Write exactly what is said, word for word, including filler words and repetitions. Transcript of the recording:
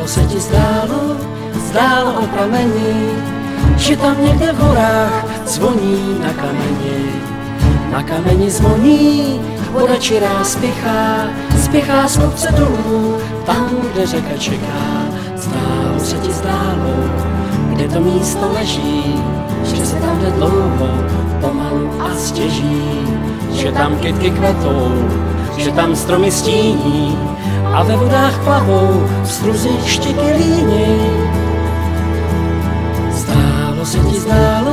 Zdálo se ti zdálo, zdálo o prameni, že tam někde v horách zvoní na kameni. Na kameni zvoní, voda čirá spěchá, spěchá z kopce dolů, tam, kde řeka čeká. Zdálo se ti zdálo, kde to místo leží, že se tam jde dlouho, pomalu a stěží, že tam kytky kvetou, že tam stromy stíní a ve vodách plavou struzy štěky líny. Zdálo se ti zdálo,